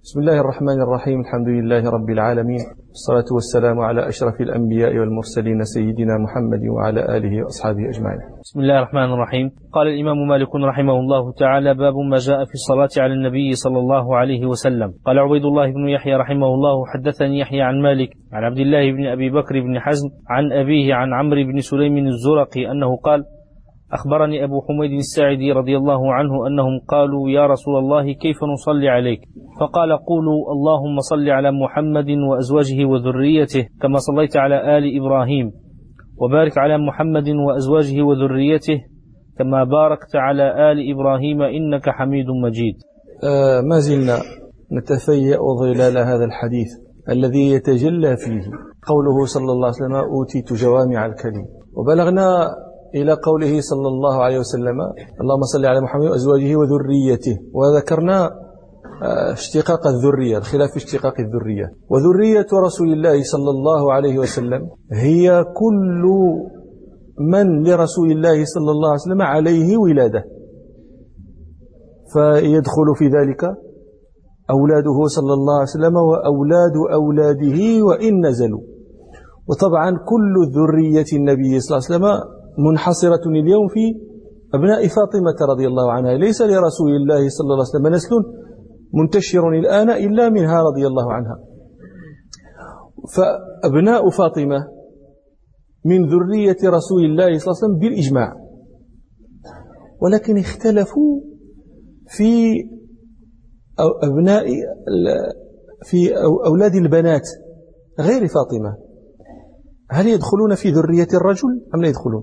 بسم الله الرحمن الرحيم. الحمد لله رب العالمين، والصلاة والسلام على أشرف الأنبياء والمرسلين سيدنا محمد وعلى آله وأصحابه أجمعين. بسم الله الرحمن الرحيم. قال الإمام مالك رحمه الله تعالى: باب ما جاء في الصلاة على النبي صلى الله عليه وسلم. قال عبيد الله بن يحيى رحمه الله: حدثني يحيى عن مالك عن عبد الله بن أبي بكر بن حزم عن أبيه عن عمرو بن سليم الزرقي أنه قال: أخبرني أبو حميد الساعدي رضي الله عنه أنهم قالوا: يا رسول الله، كيف نصلي عليك؟ فقال: قولوا: اللهم صل على محمد وأزواجه وذريته كما صليت على آل إبراهيم، وبارك على محمد وأزواجه وذريته كما باركت على آل إبراهيم إنك حميد مجيد. ما زلنا نتفيأ ظلال هذا الحديث الذي يتجلى فيه قوله صلى الله عليه وسلم: أوتيت جوامع الكلم، وبلغنا إلى قوله صلى الله عليه وسلم: اللهم صل على محمد وأزواجه وذريته، وذكرنا اشتقاق الذرية، الخلاف في اشتقاق الذرية. وذرية رسول الله صلى الله عليه وسلم هي كل من لرسول الله صلى الله عليه وسلم عليه ولادة، فيدخل في ذلك أولاده صلى الله عليه وسلم وأولاد أولاده وإن نزلوا. وطبعا كل ذرية النبي صلى الله عليه وسلم منحصرة اليوم في أبناء فاطمة رضي الله عنها، ليس لرسول الله صلى الله عليه وسلم نسل منتشر الآن إلا منها رضي الله عنها. فأبناء فاطمة من ذرية رسول الله صلى الله عليه وسلم بالإجماع، ولكن اختلفوا في أولاد البنات غير فاطمة، هل يدخلون في ذرية الرجل أم لا يدخلون؟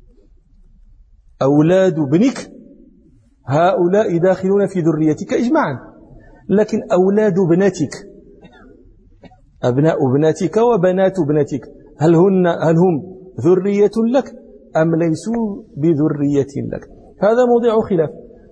أولاد بنك هؤلاء داخلون في ذريتك إجماعا، لكن أولاد بناتك، أبناء بناتك وبنات بناتك، هل هم ذرية لك أم ليسوا بذرية لك؟ هذا موضع خلاف.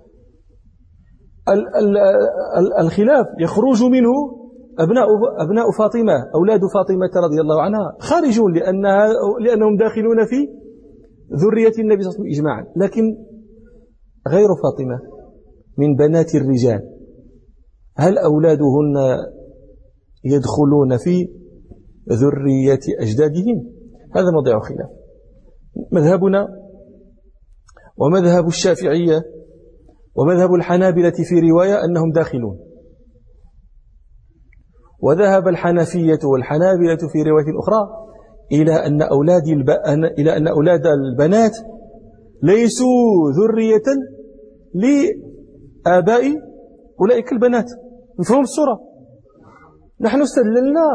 الخلاف يخرج منه أبناء فاطمة، أولاد فاطمة رضي الله عنها خارجون لأنهم داخلون في ذرية النبي صلى الله عليه وسلم إجماعا، لكن غير فاطمة من بنات الرجال هل أولادهن يدخلون في ذرية أجدادهم؟ هذا موضع خلاف. مذهبنا ومذهب الشافعية ومذهب الحنابلة في رواية أنهم داخلون، وذهب الحنفية والحنابلة في رواية أخرى إلى أن أولاد البنات ليسوا ذرية لآباء أولئك البنات. نفهم الصورة؟ نحن استدللنا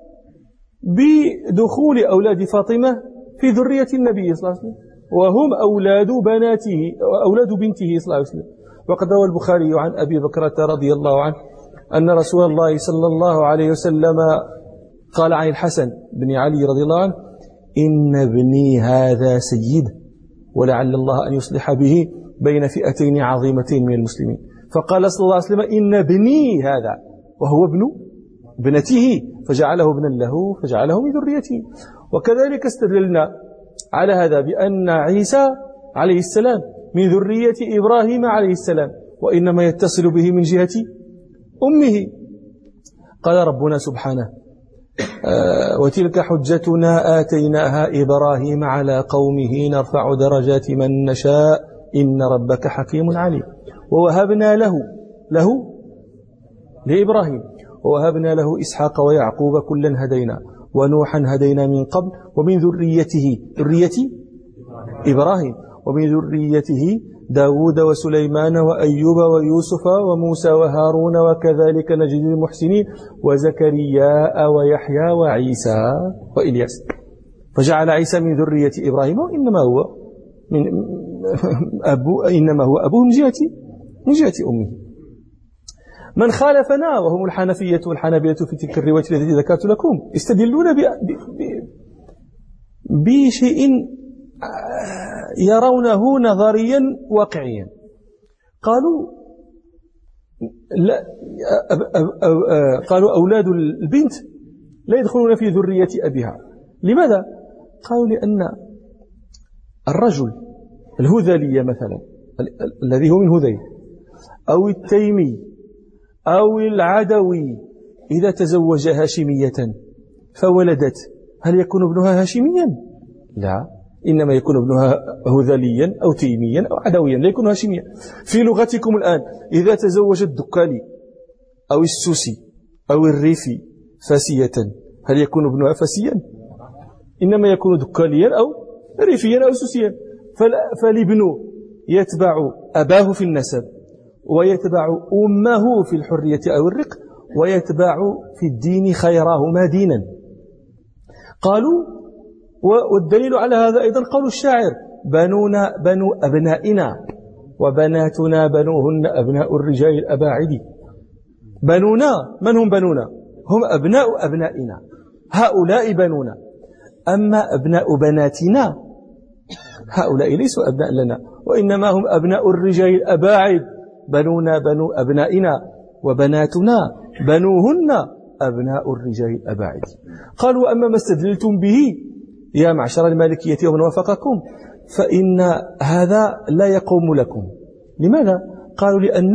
بدخول أولاد فاطمة في ذرية النبي صلى الله عليه وسلم، وهم أولاد بناته وأولاد بنته صلى الله عليه وسلم. وقد روى البخاري عن أبي بكرة رضي الله عنه أن رسول الله صلى الله عليه وسلم قال عن الحسن بن علي رضي الله عنه: إن ابني هذا سيد، ولعل الله أن يصلح به بين فئتين عظيمتين من المسلمين. فقال صلى الله عليه وسلم: إن ابني هذا، وهو ابن ابنته، فجعله ابنا له فجعله من ذريته. وكذلك استدللنا على هذا بأن عيسى عليه السلام من ذرية إبراهيم عليه السلام، وإنما يتصل به من جهة أمه. قال ربنا سبحانه: وتلك حجتنا آتيناها إبراهيم على قومه نرفع درجات من نشاء إن ربك حكيم عليم. ووهبنا له لإبراهيم ووهبنا له إسحاق ويعقوب كلا هدينا ونوحا هدينا من قبل ومن ذريته ذرية إبراهيم ومن ذريته داود وسليمان وأيوب ويوسف وموسى وهارون وكذلك نجزي المحسنين وزكريا ويحيى وعيسى وإلياس. فجعل عيسى من ذرية إبراهيم، وإنما هو أبوه من جهة أمه. من خالفنا وهم الحنفية والحنابلة في تلك الرواية التي ذكرت لكم يستدلون بشيء يرونه نظريا واقعيا. قالوا أولاد البنت لا يدخلون في ذرية أبيها. لماذا؟ قالوا لأن الرجل الهذلية مثلا الذي هو من هذيل، أو التيمي، أو العدوي إذا تزوج هاشمية فولدت، هل يكون ابنها هاشميا؟ لا، إنما يكون ابنها هذليا أو تيميا أو عدويا، لا يكون هاشميا. في لغتكم الآن إذا تزوج الدكالي أو السوسي أو الريفي فاسية، هل يكون ابنها فاسيا؟ إنما يكون دكاليا أو ريفيا أو سوسيا. فالابن يتبع أباه في النسب، ويتبع أمه في الحرية أو الرق، ويتبع في الدين خيرهما دينا. قالوا، والدليل على هذا أيضا قول الشاعر: بنونا بنو أبنائنا وبناتنا بنوهن أبناء الرجال الأباعد. بنونا، من هم بنونا؟ هم أبناء أبنائنا، هؤلاء بنونا. أما أبناء بناتنا هؤلاء ليسوا أبناء لنا، وإنما هم أبناء الرجال الأباعد. بنونا بنو أبنائنا وبناتنا بنوهن أبناء الرجال الأباعد. قالوا: أما ما استدللتم به يا معشر المالكية ومن وافقكم فإن هذا لا يقوم لكم. لماذا؟ قالوا: لأن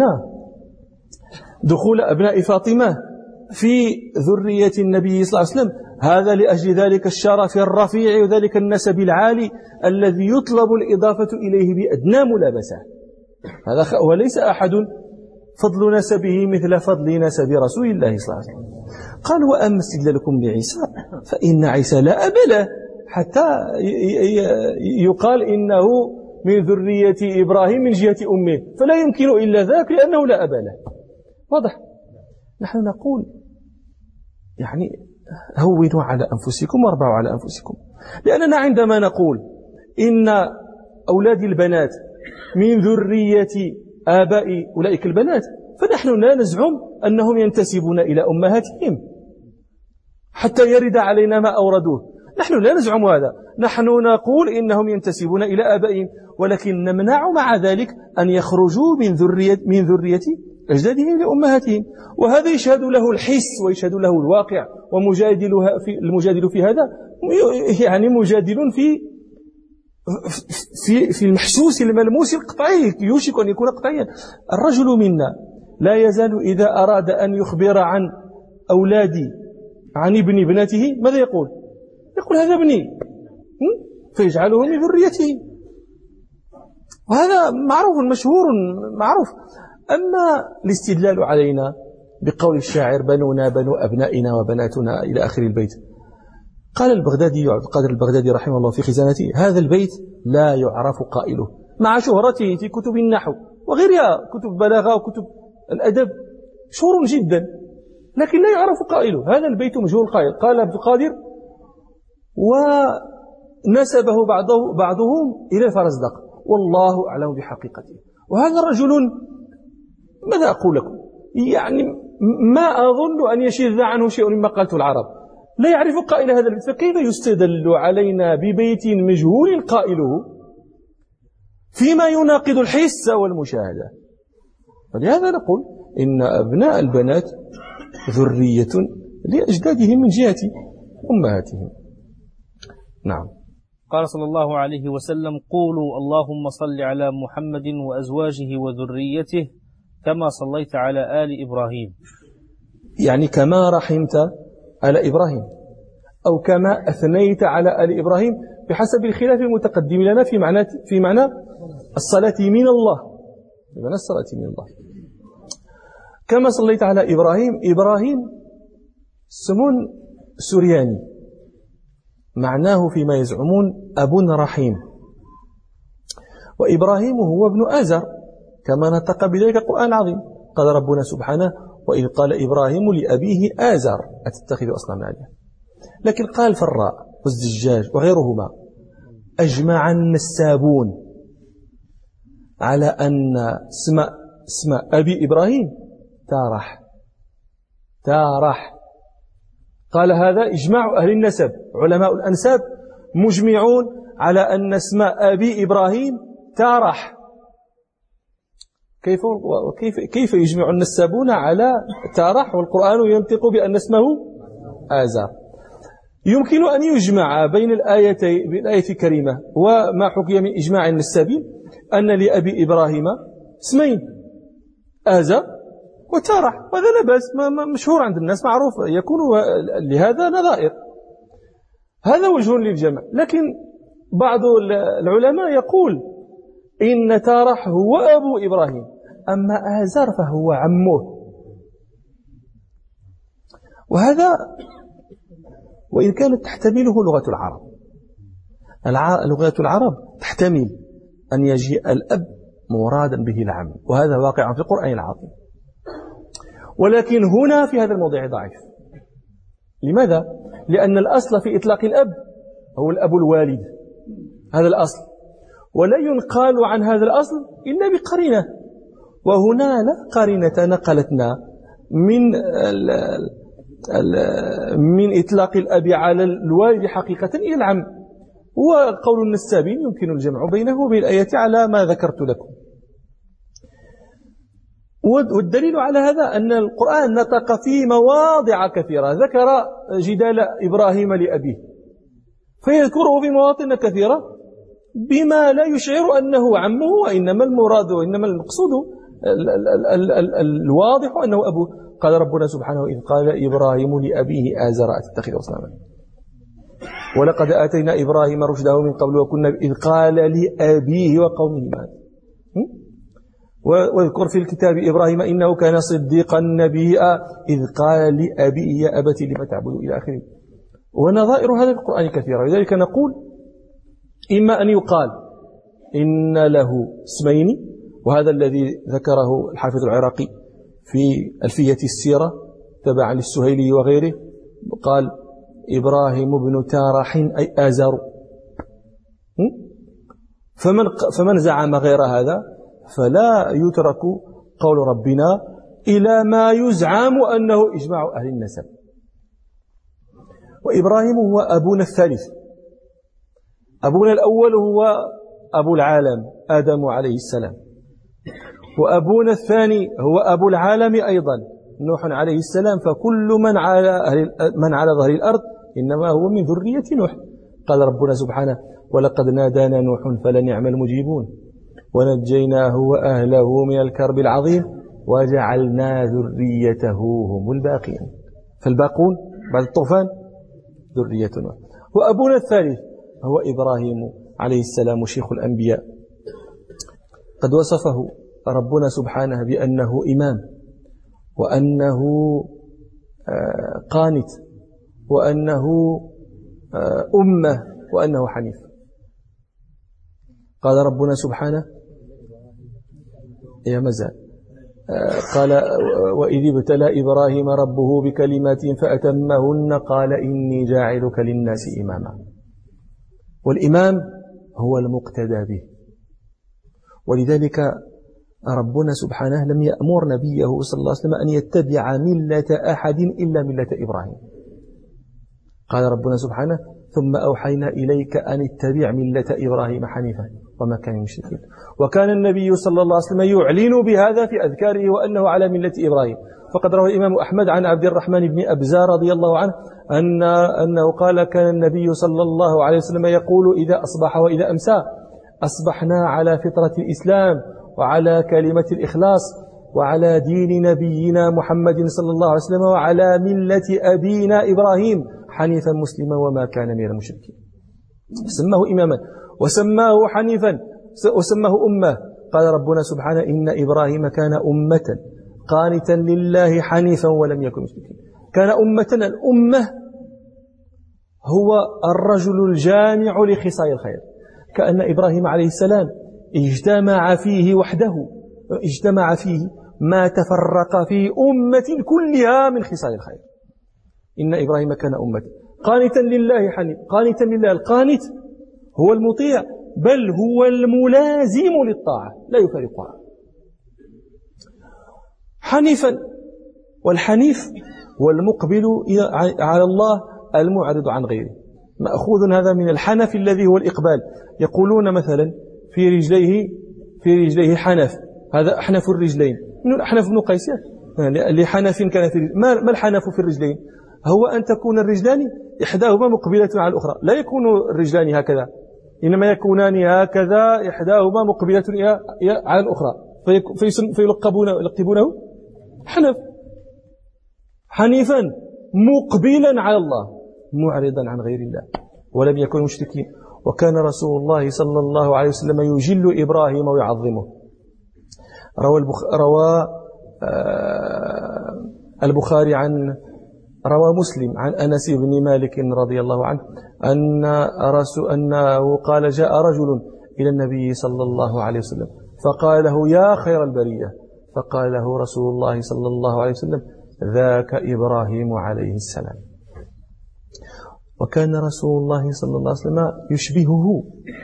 دخول أبناء فاطمة في ذرية النبي صلى الله عليه وسلم هذا لأجل ذلك الشرف الرفيع وذلك النسب العالي الذي يطلب الإضافة إليه بأدنى ملابسة. هذا وليس أحد فضل نسبه مثل فضل نسب رسول الله صلى الله عليه وسلم. قال: وأما استدلالكم بعيسى فإن عيسى لا أب له، حتى يقال إنه من ذرية إبراهيم من جهة أمه، فلا يمكن إلا ذاك لأنه لا أب له. واضح؟ نحن نقول يعني هونوا على أنفسكم واربعوا على أنفسكم، لأننا عندما نقول إن أولاد البنات من ذرية آباء أولئك البنات فنحن لا نزعم أنهم ينتسبون إلى أمهاتهم حتى يرد علينا ما أوردوه. نحن لا نزعم هذا، نحن نقول إنهم ينتسبون إلى آبائهم، ولكن نمنع مع ذلك أن يخرجوا من ذرية أجدادهم لأمهاتهم. وهذا يشهد له الحس ويشهد له الواقع، المجادل في هذا يعني مجادل في المحسوس الملموس القطعي، يوشك أن يكون قطعيا. الرجل منا لا يزال إذا أراد أن يخبر عن أولادي عن ابن ابنته ماذا يقول؟ يقول: هذا ابني، فيجعله من ذريته. وهذا معروف مشهور معروف. أما الاستدلال علينا بقول الشاعر: بنونا بنو أبنائنا وبناتنا إلى آخر البيت، قال البغدادي عبد القادر البغدادي رحمه الله في خزانته: هذا البيت لا يعرف قائله، مع شهرته في كتب النحو وغيرها، كتب البلاغة وكتب الأدب شهور جدا، لكن لا يعرف قائله. هذا البيت مجهول القائل. قال عبد القادر: ونسبه بعضهم إلى الفرزدق، والله أعلم بحقيقته. وهذا رجل، ماذا أقول لكم، يعني ما أظن أن يشذ عنه شيء مما قالته العرب، لا يعرف قائل هذا البيت، فكيف يستدل علينا ببيت مجهول قائله فيما يناقض الحس والمشاهدة؟ فلهذا نقول إن أبناء البنات ذرية لأجدادهم من جهة أمهاتهم. نعم. قال صلى الله عليه وسلم: قولوا اللهم صل على محمد وأزواجه وذريته كما صليت على آل إبراهيم، يعني كما رحمت على إبراهيم، أو كما أثنيت على آل إبراهيم، بحسب الخلاف المتقدم لنا في معنى الصلاة من الله، بمعنى الصلاة من الله. كما صليت على إبراهيم، إبراهيم اسم سرياني معناه فيما يزعمون أب رحيم، وإبراهيم هو ابن آزر كما نطق بذلك القرآن العظيم. قال ربنا سبحانه: وإذ قال إبراهيم لأبيه آزر أتتخذ أصناما آلهة. لكن قال فراء والزجاج وغيرهما أجمع النسابون على أن اسم أبي إبراهيم تارح. قال هذا إجماع أهل النسب، علماء الأنساب مجمعون على أن اسم أبي إبراهيم تارح. كيف يجمع النسابون على تارح والقرآن ينطق بأن اسمه آزر؟ يمكن أن يجمع بين الآية الكريمة وما حكي من إجماع النسابين أن لأبي إبراهيم اسمين: آزر وتارح، وهذا لا بأس، مشهور عند الناس، معروف، يكون لهذا نظائر. هذا وجه للجمع. لكن بعض العلماء يقول إن تارح هو أبو إبراهيم، أما آزر فهو عمه. وهذا وإن كانت تحتمله لغة العرب، لغة العرب تحتمل أن يجيء الأب مرادا به العم، وهذا واقع في القرآن العظيم. ولكن هنا في هذا الموضع ضعيف. لماذا؟ لأن الأصل في إطلاق الأب هو الأب الوالد، هذا الأصل، ولا ينقال عن هذا الأصل إلا بقرينة، وهنا لا قرينة نقلتنا من إطلاق الأب على الوالد حقيقة إلى العم. وقول النسابين يمكن الجمع بينه وبين الآية على ما ذكرت لكم. والدليل على هذا أن القرآن نطق في مواضع كثيرة، ذكر جدال إبراهيم لأبيه، فيذكره في مواطن كثيرة بما لا يشعر أنه عمه، وإنما المراد وإنما المقصود الواضح أنه أبوه. قال ربنا سبحانه: إذ قال إبراهيم لأبيه آزر أتتخذ أصناما، ولقد آتينا إبراهيم رشده من قبل وكنا، إذ قال لأبيه وقومه ماذا. واذكر في الكتاب إبراهيم إنه كان صديقا نبيا إذ قال لأبيه يا أبت لم تعبد إلى آخره. ونظائر هذا في القرآن كثيرة. لذلك نقول إما أن يقال إن له اسمين، وهذا الذي ذكره الحافظ العراقي في ألفية السيرة تبعا للسهيلي وغيره، قال إبراهيم بن تارح أي آزر. فمن زعم غير هذا فلا يترك قول ربنا إلى ما يزعم أنه إجماع أهل النسب. وإبراهيم هو أبونا الثالث. أبونا الأول هو أبو العالم آدم عليه السلام، وأبونا الثاني هو أبو العالم أيضا نوح عليه السلام. فكل من على ظهر الأرض إنما هو من ذرية نوح. قال ربنا سبحانه: ولقد نادانا نوح فلنعم المجيبون ونجيناه وأهله من الكرب العظيم وجعلنا ذريته هم الباقين. فالباقون بعد الطوفان ذرية نوح. وأبونا الثالث هو إبراهيم عليه السلام شيخ الأنبياء. قد وصفه ربنا سبحانه بأنه إمام، وأنه قانت، وأنه أمة، وأنه حنيف. قال ربنا سبحانه يا مزال قال: وإذ ابتلى إبراهيم ربه بكلمات فأتمهن قال إني جاعلك للناس إماما. والإمام هو المقتدى به. ولذلك ربنا سبحانه لم يأمر نبيه صلى الله عليه وسلم أن يتبع ملة أحد إلا ملة إبراهيم. قال ربنا سبحانه: ثم أوحينا إليك أن اتبع ملة إبراهيم حنيفا وما كان من المشركين. وكان النبي صلى الله عليه وسلم يعلن بهذا في أذكاره وأنه على ملة إبراهيم. فقد روى الإمام أحمد عن عبد الرحمن بن أبزار رضي الله عنه أنه قال: كان النبي صلى الله عليه وسلم يقول إذا أصبح وإذا أمسى: أصبحنا على فطرة الإسلام وعلى كلمة الإخلاص وعلى دين نبينا محمد صلى الله عليه وسلم وعلى ملة أبينا إبراهيم حنيفا مسلما وما كان من المشركين. سماه إماما وسماه حنيفا وسماه أمة. قال ربنا سبحانه: إن إبراهيم كان أمة قانتا لله حنيفا ولم يكن مشركا. كان أمة. الأمة هو الرجل الجامع لخصال الخير، كأن إبراهيم عليه السلام اجتمع فيه وحده، اجتمع فيه ما تفرق في أمة كلها من خصال الخير. إن إبراهيم كان أمة قانتا لله حنيفا. قانتا لله، القانت هو المطيع، بل هو الملازم للطاعة لا يفارقها. حنيفا، والحنيف هو المقبل على الله المعرض عن غيره. مأخوذ هذا من الحنف الذي هو الإقبال. يقولون مثلا في رجليه حنف، هذا أحنف الرجلين، من الأحنف بن قيس لحنف كان في ما الحنف في الرجلين؟ هو أن تكون الرجلان إحداهما مقبلة على الأخرى، لا يكون الرجلان هكذا، إنما يكونان هكذا إحداهما مقبلة على الأخرى، فيلقبونه حنف حنيفا مقبلا على الله معرضا عن غير الله، ولم يكن مشركين. وكان رسول الله صلى الله عليه وسلم يجل إبراهيم ويعظمه. روى البخاري روى مسلم عن أنس بن مالك رضي الله عنه أنه قال: جاء رجل إلى النبي صلى الله عليه وسلم فقال له: يا خير البرية. فقال له رسول الله صلى الله عليه وسلم: ذاك إبراهيم عليه السلام. وكان رسول الله صلى الله عليه وسلم يشبهه.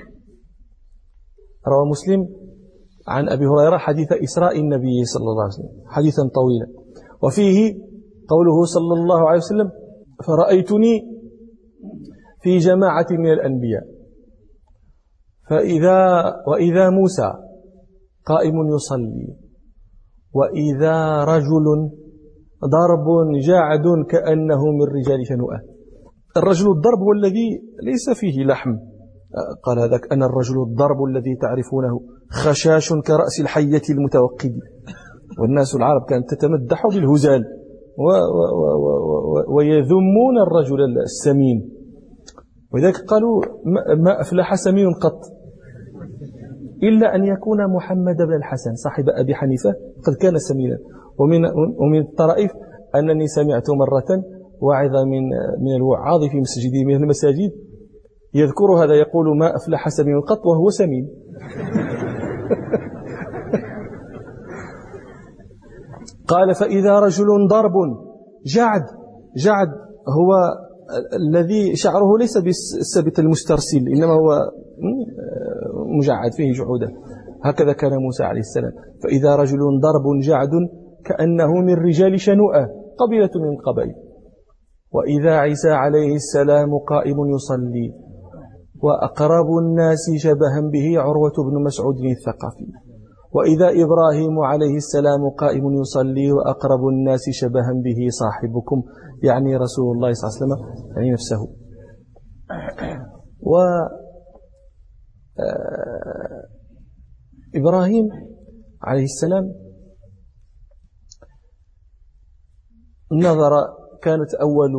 روى مسلم عن أبي هريرة حديث إسراء النبي صلى الله عليه وسلم حديثا طويلا، وفيه قوله صلى الله عليه وسلم: فرأيتني في جماعة من الأنبياء وإذا موسى قائم يصلي، وإذا رجل ضرب جاعد كأنه من رجال شنوءة. الرجل الضرب هو الذي ليس فيه لحم، قال هذاك: أنا الرجل الضرب الذي تعرفونه خشاش كرأس الحية المتوقد. والناس العرب كانت تتمدح بالهزال ويذمون الرجل السمين، وذلك قالوا: ما أفلح سمين قط إلا أن يكون محمد بن الحسن صاحب أبي حنيفة قد كان سمينا. ومن الطرائف أنني سمعت مرة واعظا من الوعاظ في مسجد من المساجد يذكر هذا، يقول: ما أفلح سمين قط وهو سمين. قال: فإذا رجل ضرب جعد هو الذي شعره ليس بالسبت المسترسل، إنما هو مجعد فيه جعودة، هكذا كان موسى عليه السلام. فإذا رجل ضرب جعد كأنه من رجال شنوءة، قبيلة من قبائل. وإذا عيسى عليه السلام قائم يصلي، وأقرب الناس شبها به عروة بن مسعود الثقفي. وإذا إبراهيم عليه السلام قائم يصلي، وأقرب الناس شبها به صاحبكم، يعني رسول الله صلى الله عليه وسلم، يعني نفسه. إبراهيم عليه السلام كانت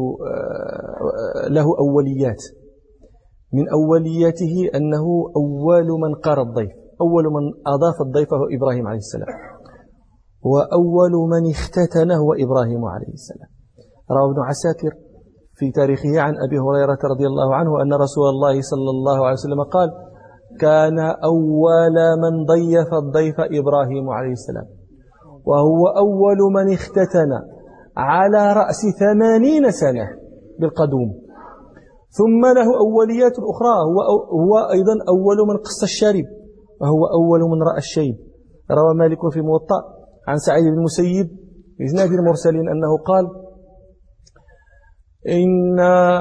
له أوليات. من أولياته أنه أول من قار الضيف، أول من أضاف الضيف هو إبراهيم عليه السلام، وأول من اختتنه هو إبراهيم عليه السلام. روى ابن عساكر في تاريخه عن أبي هريرة رضي الله عنه أن رسول الله صلى الله عليه وسلم قال: كان أول من ضيف الضيف إبراهيم عليه السلام، وهو أول من اختتن على رأس 80 سنة بالقدوم. ثم له أوليات أخرى، هو أيضا أول من قص الشارب، وهو أول من رأى الشيب. روى مالك في موطأ عن سعيد بن المسيب بإسناد المرسل أنه قال: إن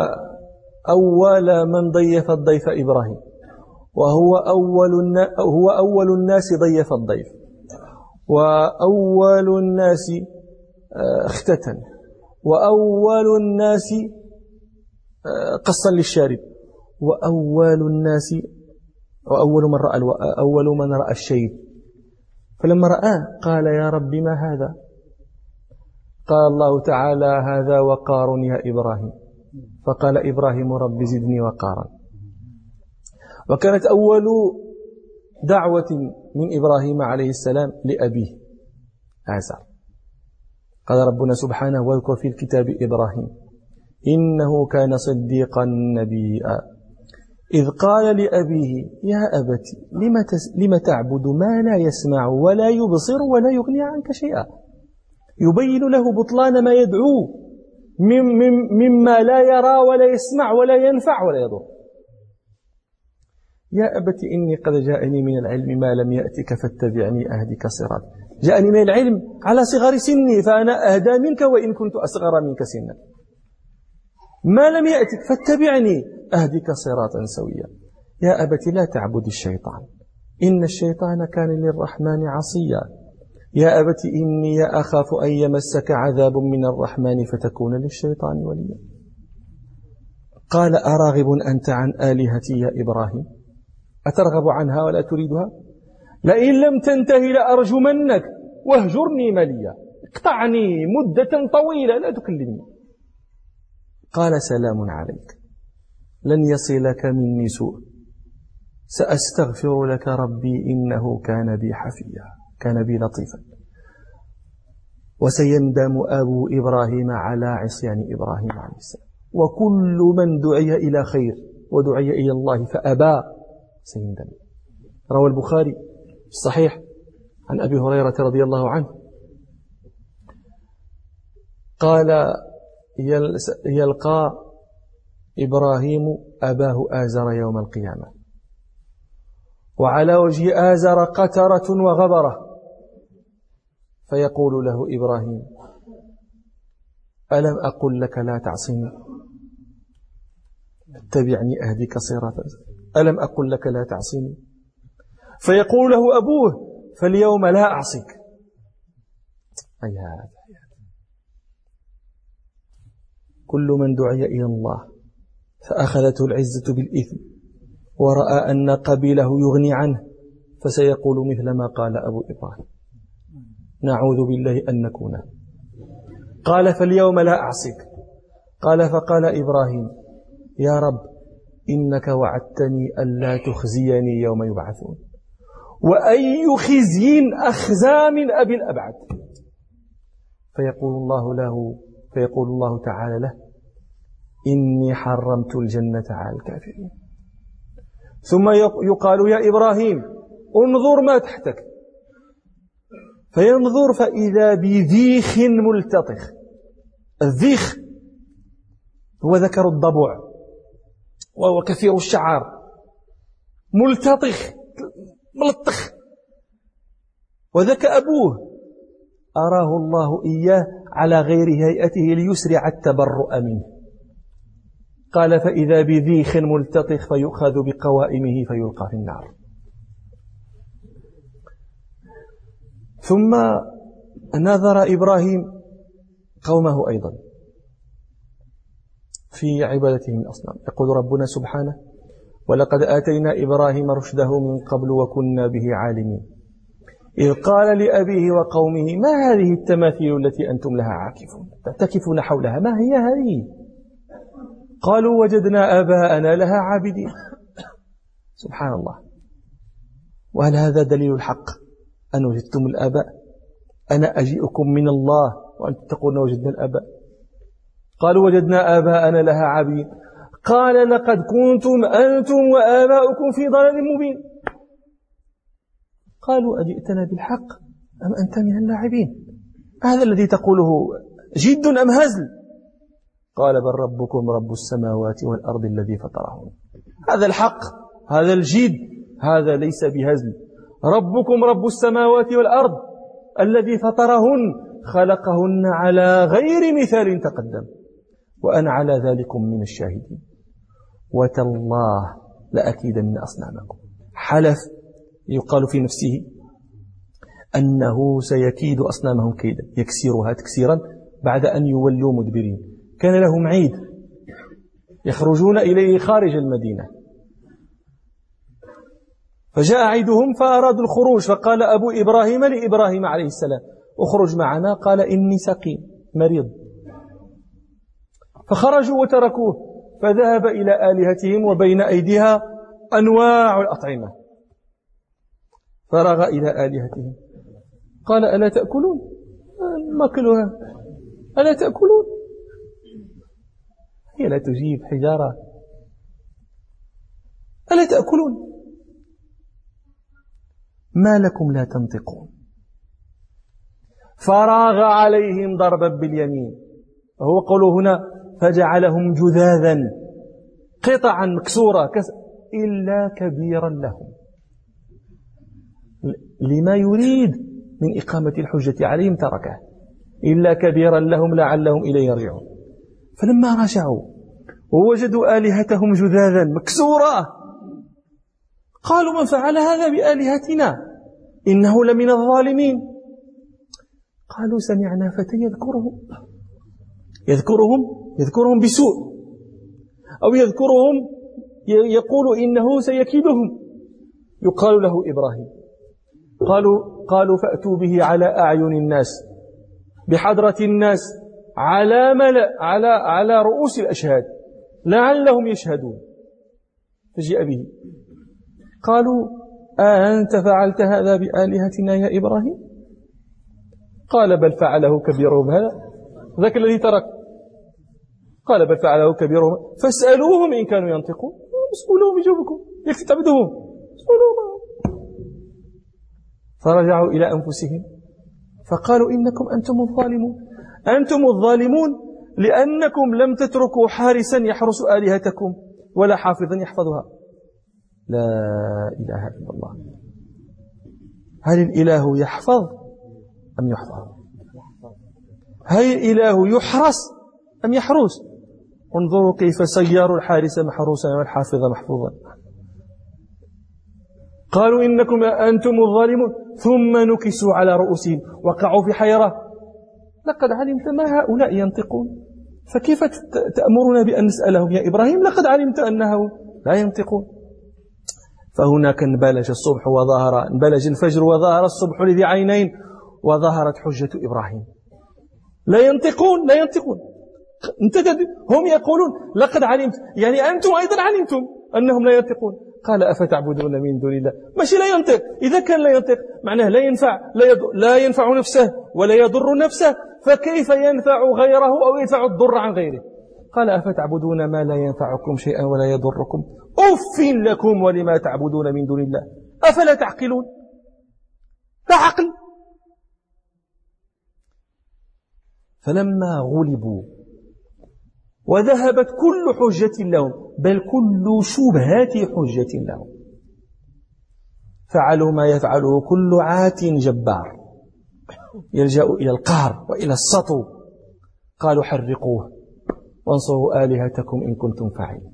أول من ضيف الضيف إبراهيم، وهو أول الناس ضيف الضيف، وأول الناس اختتن، وأول الناس قصا للشارب، وأول من رأى الشيب. فلما رآه قال: يا رب ما هذا؟ قال الله تعالى: هذا وقار يا إبراهيم. فقال إبراهيم: رب زدني وقارا. وكانت أول دعوة من إبراهيم عليه السلام لأبيه آزر. قال ربنا سبحانه: واذكر في الكتاب إبراهيم إنه كان صديقا نبيا إذ قال لأبيه: يا أبت لم تعبد ما لا يسمع ولا يبصر ولا يغني عنك شيئا. يبين له بطلان ما يدعوه مما لا يرى ولا يسمع ولا ينفع ولا يضر. يا أبت إني قد جاءني من العلم ما لم يأتك فاتبعني أهدك صراط. جاءني من العلم على صغر سني، فأنا أهدى منك وإن كنت أصغر منك سنا. ما لم يأتك فاتبعني أهدك صراطا سويا. يا أبت لا تعبد الشيطان إن الشيطان كان للرحمن عصيا. يا أبت إني أخاف أن يمسك عذاب من الرحمن فتكون للشيطان وليا. قال: أراغب أنت عن آلهتي يا إبراهيم؟ أترغب عنها ولا تريدها؟ لئن لم تنتهي لأرجمنك واهجرني مليا. اقطعني مدة طويلة لا تكلمني. قال سلام عليك، لن يصلك مني سوء، سأستغفر لك ربي إنه كان بي حفيا، كان بي لطيفا. وسيندم أبو إبراهيم على عصيان إبراهيم عليه السلام، وكل من دعي إلى خير ودعي إلى الله فأبى سيندم. روى البخاري في الصحيح عن أبي هريرة رضي الله عنه قال يلقى إبراهيم أباه آزر يوم القيامة، وعلى وجه آزر قترة وغبرة، فيقول له إبراهيم ألم أقل لك لا تعصني، اتبعني أهدك صراطا، ألم أقل لك لا تعصني؟ فيقول له أبوه فاليوم لا أعصيك. أي هذا كل من دعي إلى الله فأخذته العزة بالإثم ورأى أن قبيله يغني عنه فسيقول مثل ما قال أبو إبراهيم، نعوذ بالله أن نكون. قال فاليوم لا أعصيك. قال فقال إبراهيم يا رب إنك وعدتني ألا تخزيني يوم يبعثون، وأي خزي أخزى من أبي الأبعد. فيقول الله تعالى له إني حرمت الجنة على الكافرين. ثم يقال يا إبراهيم انظر ما تحتك، فينظر فإذا بذيخ ملتطخ. الذيخ هو ذكر الضبع وهو كثير الشعر، ملتطخ ملطخ، وذاك أبوه أراه الله إياه على غير هيئته ليسرع التبرؤ منه. قال فإذا بذيخ ملتطخ فيؤخذ بقوائمه فيلقى في النار. ثم نظر إبراهيم قومه أيضا في عبادتهم الأصنام. يقول ربنا سبحانه ولقد آتينا إبراهيم رشده من قبل وكنا به عالمين إذ قال لأبيه وقومه ما هذه التماثيل التي أنتم لها عاكفون تعتكفون حولها، ما هي هذه؟ قالوا وجدنا آباءنا لها عابدين. سبحان الله. وهل هذا دليل الحق أن وجدتم الآباء؟ أنا أجيئكم من الله وأنتم تقولون وجدنا الآباء. قالوا وجدنا آباءنا لها عابدين. قال لقد كنتم أنتم وآباؤكم في ضلال مبين. قالوا أجئتنا بالحق أم أنت من اللاعبين؟ هذا الذي تقوله جد أم هزل؟ قال بل ربكم رب السماوات والأرض الذي فطرهن. هذا الحق، هذا الجد، هذا ليس بهزل. ربكم رب السماوات والأرض الذي فطرهن خلقهن على غير مثال تقدم وأنا على ذلكم من الشاهدين وتالله لأكيدن أصنامكم. حلف يقال في نفسه أنه سيكيد أصنامهم كيدا، يكسرها تكسيرا بعد أن يولوا مدبرين. كان لهم عيد يخرجون إليه خارج المدينة، فجاء عيدهم فأرادوا الخروج، فقال أبو إبراهيم لإبراهيم عليه السلام اخرج معنا، قال إني سقيم مريض. فخرجوا وتركوه، فذهب إلى آلهتهم وبين أيديها أنواع الأطعمة، فرغ إلى آلهتهم قال ألا تأكلون؟ ماكلها ألا تأكلون؟ هي لا تجيب حجارة. ألا تأكلون؟ ما لكم لا تنطقون؟ فراغ عليهم ضربا باليمين، وهو قوله هنا فجعلهم جذاذا قطعا مكسورة إلا كبيرا لهم، لما يريد من إقامة الحجة عليهم تركه، إلا كبيرا لهم لعلهم إليه يرجعون. فلما رجعوا ووجدوا آلهتهم جذاذا مكسورة قالوا من فعل هذا بآلهتنا إنه لمن الظالمين. قالوا سمعنا فتى يذكرهم بسوء، أو يذكرهم يقول إنه سيكيدهم، يقال له إبراهيم. قالوا فأتوا به على أعين الناس بحضرة الناس على رؤوس الأشهاد لعلهم يشهدون. فجاء به قالوا: أنت فعلت هذا بآلهتنا يا إبراهيم؟ قال: بل فعله كبيرهم هذا، ذاك الذي ترك. قال: بل فعله كبيرهم فاسألوهم إن كانوا ينطقون. اسألوهم يجاوبكم، يكفي تعبدوهم، اسألوهم. فرجعوا إلى أنفسهم فقالوا: إنكم أنتم الظالمون، أنتم الظالمون لأنكم لم تتركوا حارسا يحرس آلهتكم ولا حافظا يحفظها. لا إله إلا الله. هل الإله يحفظ أم يحفظ؟ هل الإله يحرس أم يحرس؟ انظروا كيف سيروا الحارس محروسا والحافظ محفوظا. قالوا: إنكم أنتم الظالمون، ثم نكسوا على رؤوسهم وقعوا في حيرة. لقد علمت ما هؤلاء ينطقون، فكيف تأمرنا بأن نسألهم يا إبراهيم؟ لقد علمت أنهم لا ينطقون. فهناك انبلج الصبح وظهر، انبلج الفجر وظهر الصبح لذي عينين، وظهرت حجة إبراهيم. لا ينطقون، لا ينطقون. هم يقولون: لقد علمت، يعني أنتم أيضا علمتم أنهم لا ينطقون. قال: أفتعبدون من دون الله؟ ماشي لا ينطق، إذا كان لا ينطق معناه لا ينفع، لا ينفع نفسه ولا يضر نفسه، فكيف ينفع غيره أو يدفع الضر عن غيره؟ قال: أفتعبدون ما لا ينفعكم شيئا ولا يضركم، أف لكم ولما تعبدون من دون الله أفلا تعقلون؟ لا عقل. فلما غلبوا وذهبت كل حجة لهم، بل كل شبهات حجة لهم، فعلوا ما يفعله كل عات جبار، يلجأ إلى القهر وإلى السطو. قالوا: حرقوه وانصروا آلهتكم إن كنتم فاعلين.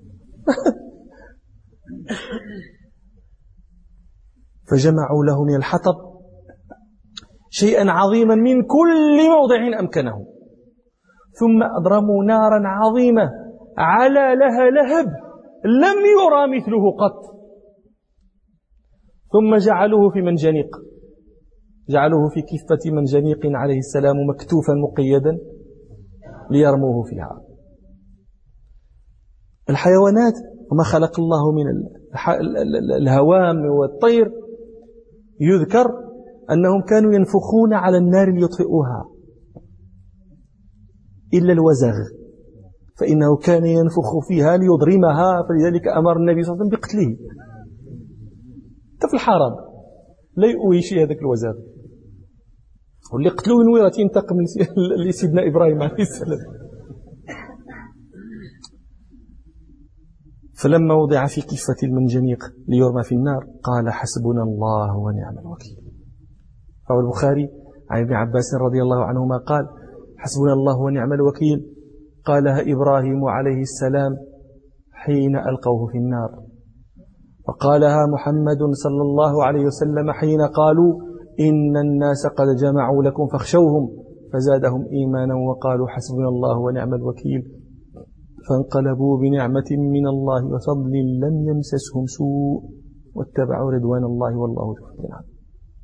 فجمعوا له من الحطب شيئا عظيما من كل موضع أمكنه، ثم أضرموا نارا عظيمة على لها لهب لم يرى مثله قط، ثم جعلوه في منجنيق، جعلوه في كفة منجنيق عليه السلام مكتوفا مقيدا ليرموه فيها. الحيوانات وما خلق الله من الهوام والطير، يذكر أنهم كانوا ينفخون على النار ليطفئوها إلا الوزغ، فإنه كان ينفخ فيها ليضرمها، فلذلك أمر النبي صلى الله عليه وسلم بقتله. حتى في الحرم لا يؤوي شيء هذاك الوزغ، واللي قتلوه نويرة ينتقم لسيدنا إبراهيم عليه السلام. فلما وضع في كفة المنجنيق ليرمى في النار قال: حسبنا الله ونعم الوكيل. رواه البخاري عن ابن عباس رضي الله عنهما قال: حسبنا الله ونعم الوكيل قالها إبراهيم عليه السلام حين ألقوه في النار، وقالها محمد صلى الله عليه وسلم حين قالوا: إن الناس قد جمعوا لكم فاخشوهم، فزادهم إيمانا وقالوا: حسبنا الله ونعم الوكيل، فانقلبوا بنعمة من الله وفضل لم يمسسهم سوء واتبعوا رضوان الله والله ذو فضل عظيم.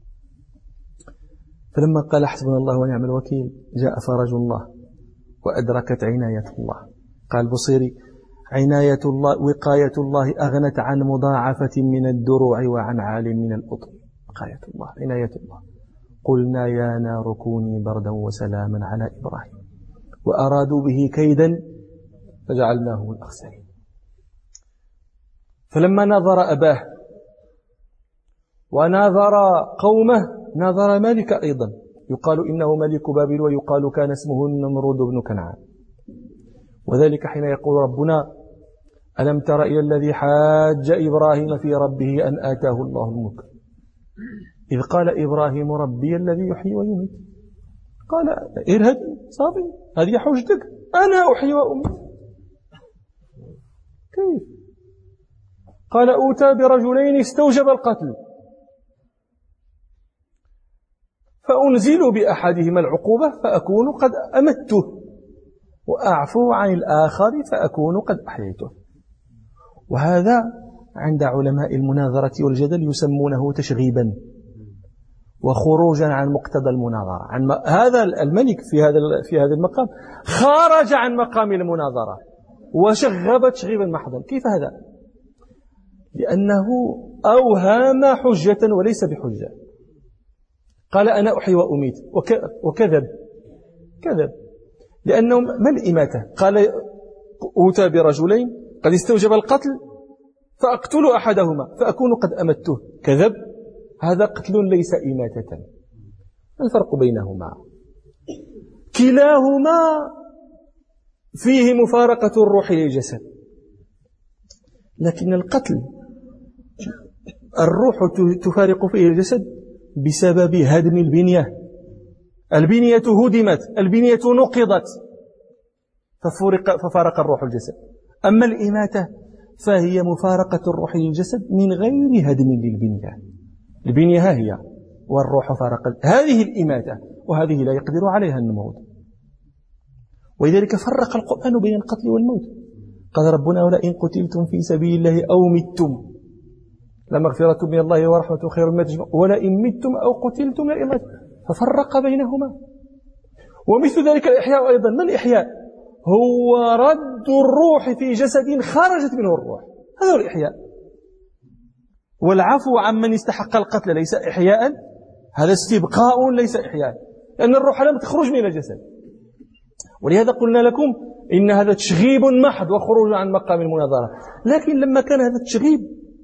فلما قال: حسبنا الله ونعم الوكيل، جاء فرج الله وأدركت عناية الله. قال البصيري: عناية الله وقاية الله أغنت عن مضاعفة من الدروع وعن عال من الأطر. وقاية الله، عناية الله. قلنا يا نار كوني بردا وسلاما على إبراهيم وأرادوا به كيدا فجعلناه من الأخسرين. فلما نظر أباه ونظر قومه نظر مالك أيضا، يقال إنه ملك بابل، ويقال كان اسمه النمرود بن كنعان. وذلك حين يقول ربنا: ألم تر إلى الذي حاج إبراهيم في ربه أن آتاه الله الملك إذ قال إبراهيم ربي الذي يحيي ويميت. قال: ارهد صافي، هذه حجتك، أنا أحيي وأميت. كيف؟ قال: أوتى برجلين استوجب القتل، فأنزل بأحدهما العقوبة فأكون قد أمته، وأعفو عن الآخر فأكون قد أحييته. وهذا عند علماء المناظرة والجدل يسمونه تشغيبا، وخروجا عن مقتضى المناظرة. هذا الملك في هذا المقام خرج عن مقام المناظرة وشغب تشغيبا محضا. كيف هذا؟ لأنه أوهام حجة وليس بحجة. قال أنا أحيي وأميت وكذب. لأنه ما الإماتة؟ قال أوتى برجلين قد استوجب القتل فأقتل أحدهما فأكون قد أمته. كذب. هذا قتل ليس إماتة. ما الفرق بينهما؟ كلاهما فيه مفارقة الروح للجسد، لكن القتل الروح تفارق فيه الجسد بسبب هدم البنية هدمت، البنية نقضت ففارق الروح الجسد. أما الإماتة فهي مفارقة الروح للجسد من غير هدم للبنية. البنية ها هي والروح فارقت. هذه الإماتة، وهذه لا يقدر عليها الموت. ولذلك فرق القرآن بين القتل والموت. قال ربنا ولئن قتلتم في سبيل الله أو متم لمغفرة من الله ورحمة خير مما تجمعون ولئن متم أو قتلتم لإلى الله. ففرق بينهما. ومثل ذلك الإحياء أيضا. ما الإحياء؟ هو رد الروح في جسد خرجت منه الروح. هذا هو الإحياء. والعفو عمن استحق القتل ليس إحياء، هذا استبقاء ليس إحياء، لأن الروح لم تخرج من الجسد. ولهذا قلنا لكم إن هذا تشغيب محض وخروج عن مقام المناظرة. لكن لما كان هذا التشغيب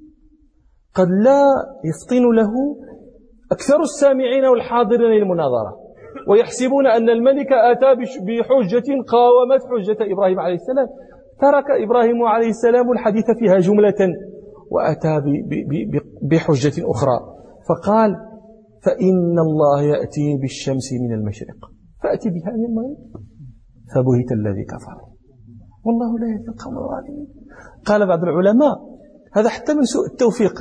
قد لا يفطن له أكثر السامعين والحاضرين للمناظرة، ويحسبون أن الملك أتى بحجة قاومت حجة إبراهيم عليه السلام. ترك إبراهيم عليه السلام الحديث فيها جملة وأتى بحجة أخرى، فقال فإن الله يأتي بالشمس من المشرق فأتي بها من المغرب فبهت الذي كفر والله لا يهدي القوم الظالمين. قال بعض العلماء هذا حتى من سوء التوفيق.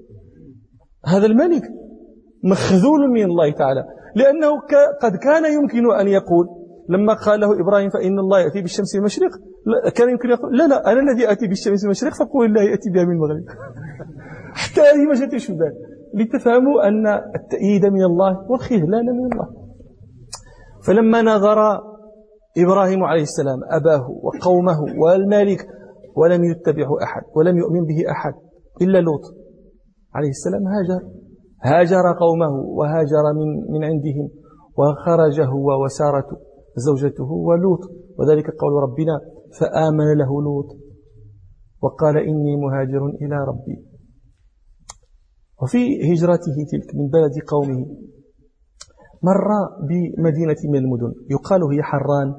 هذا الملك مخذول من الله تعالى، لأنه قد كان يمكن أن يقول لما قال له إبراهيم فإن الله يأتي بالشمس من المشرق، كان يمكن يقول لا أنا الذي أتي بالشمس من المشرق فقول الله يأتي بها من المغرب. حتى هذه ما جاتش في بالك، لتفهموا أن التأييد من الله والخذلان من الله. فلما نظر إبراهيم عليه السلام أباه وقومه والملك ولم يتبعه أحد ولم يؤمن به أحد إلا لوط عليه السلام، هاجر قومه وهاجر من عندهم، وخرج هو وسارة زوجته ولوط، وذلك قول ربنا فآمن له لوط وقال إني مهاجر إلى ربي. وفي هجرته تلك من بلد قومه مر بمدينة من المدن يقال هي حران،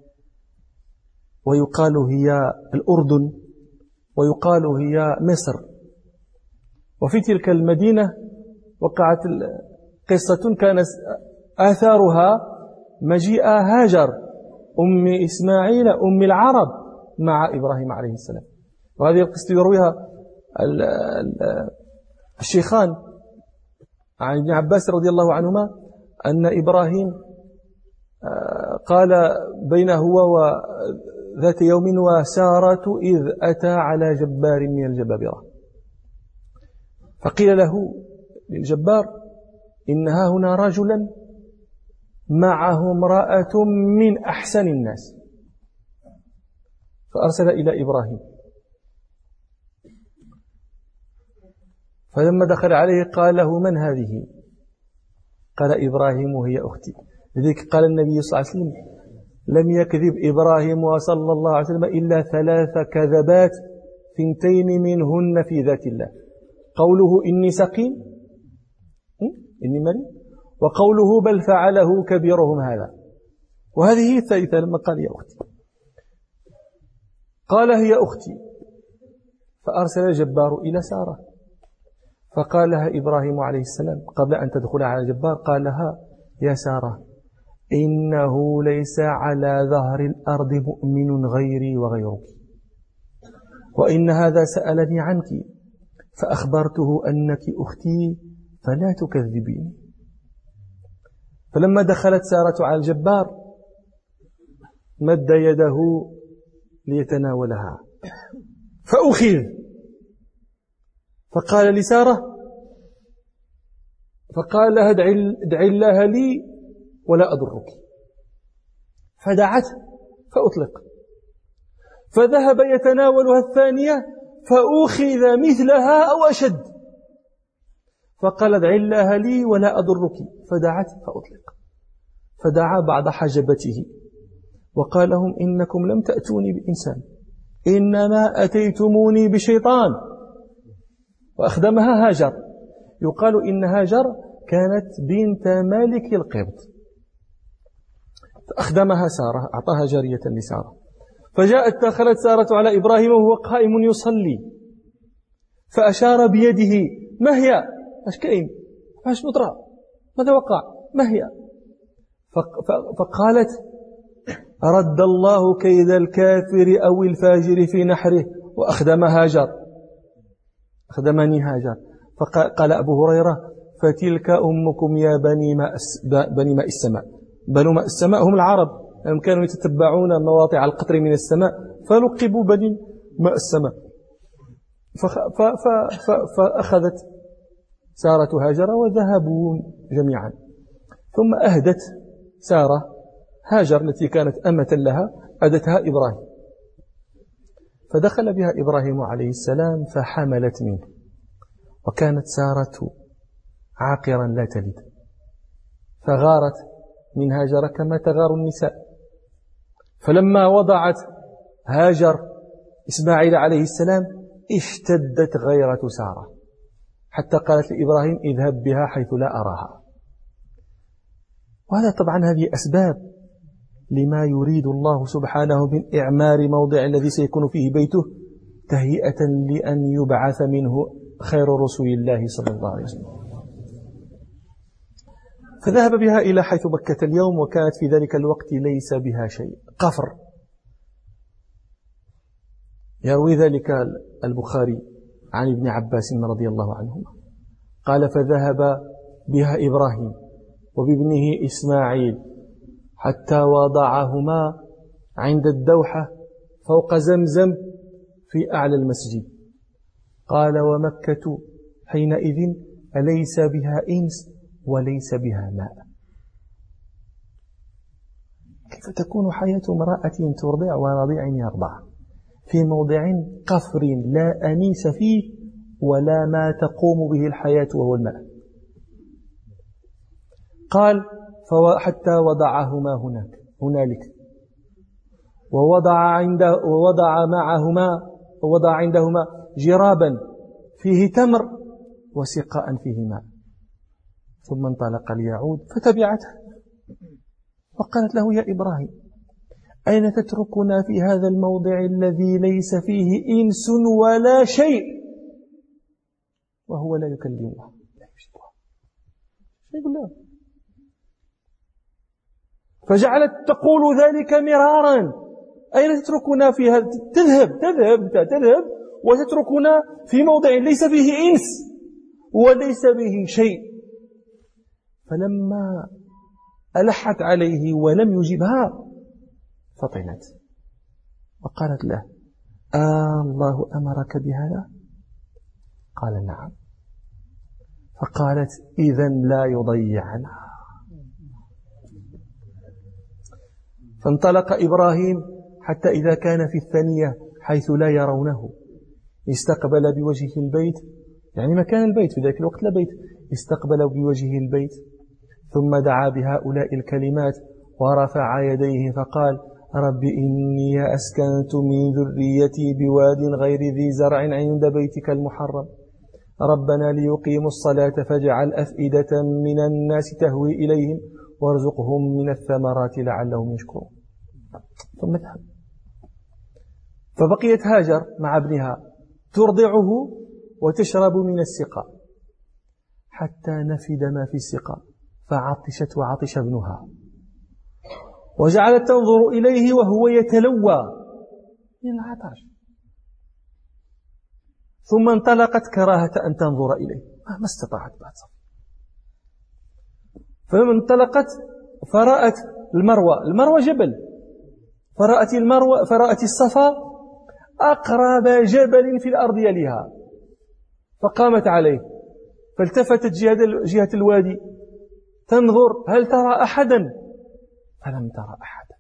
ويقال هي الأردن، ويقال هي مصر. وفي تلك المدينة وقعت قصة كان آثارها مجيء هاجر أم إسماعيل أم العرب مع إبراهيم عليه السلام. وهذه القصة يرويها الشيخان عن ابن عباس رضي الله عنهما أن إبراهيم قال بين هو وذات يوم وسارة إذ أتى على جبار من الجبابرة، فقيل له للجبار إنها هنا رجلا معه امرأة من أحسن الناس، فأرسل إلى إبراهيم. فلما دخل عليه قال له من هذه؟ قال إبراهيم هي أختي. لذلك قال النبي صلى الله عليه وسلم لم يكذب إبراهيم صلى الله عليه وسلم إلا 3 كذبات 2 منهن في ذات الله، قوله إني سقيم إني مريض، وقوله بل فعله كبيرهم هذا. وهذه الثالثة لما قال يا أختي، قال هي أختي. فأرسل الجبار إلى سارة فقال لها إبراهيم عليه السلام قبل أن تدخل على الجبار قال لها يا سارة إنه ليس على ظهر الأرض مؤمن غيري وغيرك، وإن هذا سألني عنك فأخبرته أنك أختي فلا تكذبيني. فلما دخلت سارة على الجبار مد يده ليتناولها فأخذ، فقال لسارة فقال لها ادعي الله لي ولا أضرك، فدعته فأطلق، فذهب يتناولها الثانية فأخذ مثلها أو أشد، فقال ادعي الله لي ولا أضرك، فدعت فأطلق، فدعا بعض حجبته وقال لهم إنكم لم تأتوني بإنسان، إنما أتيتموني بشيطان، وأخدمها هاجر. يقال إن هاجر كانت بنت مالك القبط، فأخدمها سارة، أعطاها جارية لسارة، فجاءت دخلت سارة على إبراهيم وهو قائم يصلي، فأشار بيده ما هي؟ اش كاين؟ اش مطرى؟ ماذا وقع؟ ما هي؟ فقالت رد الله كيد الكافر أو الفاجر في نحره وأخدم هاجر، أخدمني هاجر. فقال أبو هريرة فتلك أمكم يا بني ماء السماء. بنو ماء السماء هم العرب، هم كانوا يتتبعون مواطع القطر من السماء فلقبوا بني ماء السماء. فأخذت سارة هاجر وذهبوا جميعا، ثم أهدت سارة هاجر التي كانت أمة لها، أهدتها إبراهيم، فدخل بها إبراهيم عليه السلام فحملت منه، وكانت سارة عاقرا لا تلد، فغارت من هاجر كما تغار النساء. فلما وضعت هاجر إسماعيل عليه السلام اشتدت غيرة سارة حتى قالت لإبراهيم اذهب بها حيث لا أراها. وهذا طبعا هذه أسباب لما يريد الله سبحانه من إعمار موضع الذي سيكون فيه بيته تهيئة لأن يبعث منه خير رسول الله صلى الله عليه وسلم. فذهب بها إلى حيث بكة اليوم، وكانت في ذلك الوقت ليس بها شيء، قفر. يروي ذلك البخاري عن ابن عباس رضي الله عنهما قال فذهب بها إبراهيم وبابنه إسماعيل حتى وضعهما عند الدوحة فوق زمزم في أعلى المسجد. قال ومكة حينئذ أليس بها إنس وليس بها ماء. كيف تكون حياة امرأة ترضع ورضيع يرضع في موضع قفر لا أنيس فيه ولا ما تقوم به الحياة وهو الماء؟ قال حتى وضعهما هنالك ووضع عندهما جرابا فيه تمر وسقاء فيه ماء، ثم انطلق ليعود فتبعته وقالت له يا إبراهيم أين تتركنا في هذا الموضع الذي ليس فيه إنس ولا شيء وهو لا يكلمها لا يجيبها؟ يقول له. فجعلت تقول ذلك مرارا أين تتركنا في هذا؟ تذهب وتتركنا في موضع ليس فيه إنس وليس به شيء. فلما ألحت عليه ولم يجبها فطنت وقالت له الله أمرك بهذا؟ قال نعم. فقالت إذن لا يضيعنا. فانطلق إبراهيم حتى إذا كان في الثانية حيث لا يرونه استقبل بوجهه البيت، يعني مكان البيت في ذلك الوقت لا بيت، استقبل بوجهه البيت ثم دعا بهؤلاء الكلمات ورفع يديه فقال رب إني أسكنت من ذريتي بواد غير ذي زرع عند بيتك المحرم ربنا ليقيموا الصلاة فاجعل أفئدة من الناس تهوي إليهم وارزقهم من الثمرات لعلهم يشكرون. ثم ذهب. فبقيت هاجر مع ابنها ترضعه وتشرب من السقاء حتى نفد ما في السقاء فعطشت وعطش ابنها وجعلت تنظر إليه وهو يتلوى من العطش، ثم انطلقت كراهة أن تنظر إليه ما استطاعت بعد. فلما انطلقت فرأت المروة جبل، فرأت الصفا أقرب جبل في الأرض يليها، فقامت عليه فالتفتت جهة الوادي تنظر هل ترى أحدا، فلم ترى أحدا.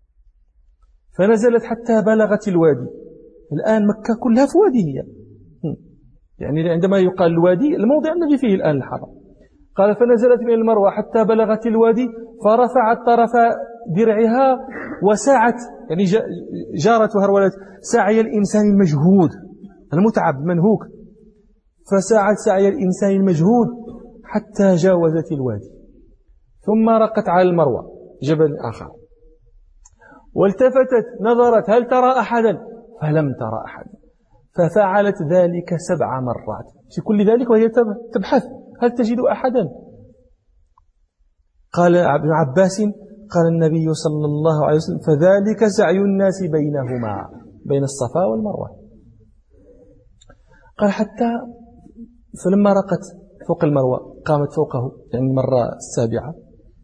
فنزلت حتى بلغت الوادي. الآن مكة كلها في وادي هي، يعني عندما يقال الوادي الموضع الذي فيه الآن الحرم. قال فنزلت من المروة حتى بلغت الوادي فرفعت طرف درعها وسعت، يعني جارت وهرولت سعي الإنسان المجهود المتعب المنهوك، فسعت سعي الإنسان المجهود حتى جاوزت الوادي، ثم رقت على المروة جبل آخر، والتفتت نظرت هل ترى أحدا، فلم ترى أحدا. ففعلت ذلك 7 مرات، في كل ذلك وهي تبحث هل تجد أحدا. قال ابن عباس قال النبي صلى الله عليه وسلم فذلك سعي الناس بينهما، بين الصفا والمروة. قال حتى فلما رقت فوق المروة قامت فوقه، يعني المرة السابعة،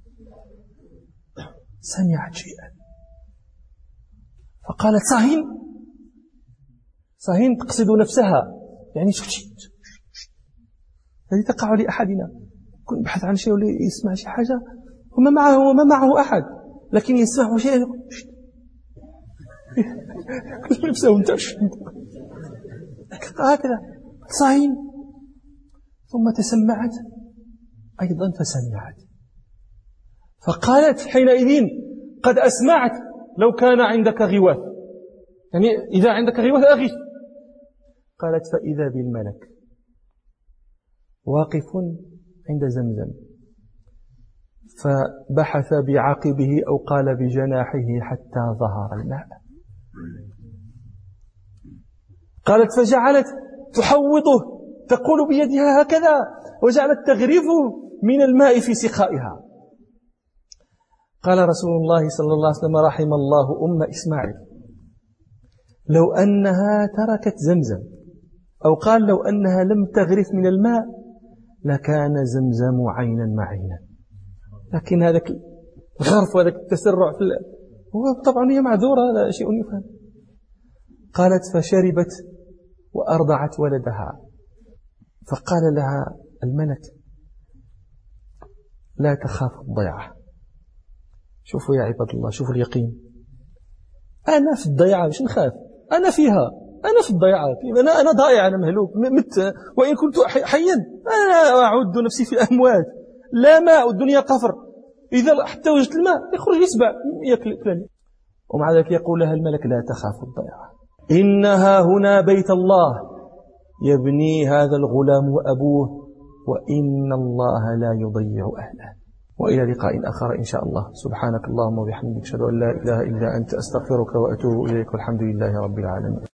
سمعت شيئا فقالت صاهين تقصد نفسها، يعني هذه تقع لأحدنا، كن بحث عن شيء ولا يسمع شيء حاجة وما معه أحد، لكن يسمع شيء كل نفسه منتش هكذا صاهين. ثم تسمعت أيضا فسمعت، فقالت حينئذ قد أسمعت لو كان عندك غواث، يعني إذا عندك غواث أغث. قالت فإذا بالملك واقف عند زمزم، فبحث بعقبه أو قال بجناحه حتى ظهر الماء. قالت فجعلت تحوطه، تقول بيدها هكذا، وجعلت تغرفه من الماء في سقائها. قال رسول الله صلى الله عليه وسلم رحم الله أم إسماعيل لو أنها تركت زمزم، أو قال لو أنها لم تغرف من الماء لكان زمزم عينا معينا، لكن هذا الغرف وهذا التسرع هو طبعا هي معذورة، هذا شيء يفهم. قالت فشربت وأرضعت ولدها، فقال لها الملك لا تخاف الضيعة. شوفوا يا عباد الله، شوفوا اليقين. أنا في الضيعة مش نخاف، أنا فيها، أنا في الضيعة، أنا ضائع، أنا مهلوك مت، وإن كنت حيا أنا أعد نفسي في الأموات، لا ماء الدنيا قفر، إذا حتى وجدت الماء يخرج يسبع يأكلني. ومع ذلك يقول لها الملك لا تخاف الضيعة، إنها هنا بيت الله يبني هذا الغلام وأبوه، وإن الله لا يضيع أهله. وإلى لقاء آخر إن شاء الله. سبحانك اللهم وبحمدك أشهد أن لا إله إلا أنت أستغفرك وأتوب إليك، والحمد لله رب العالمين.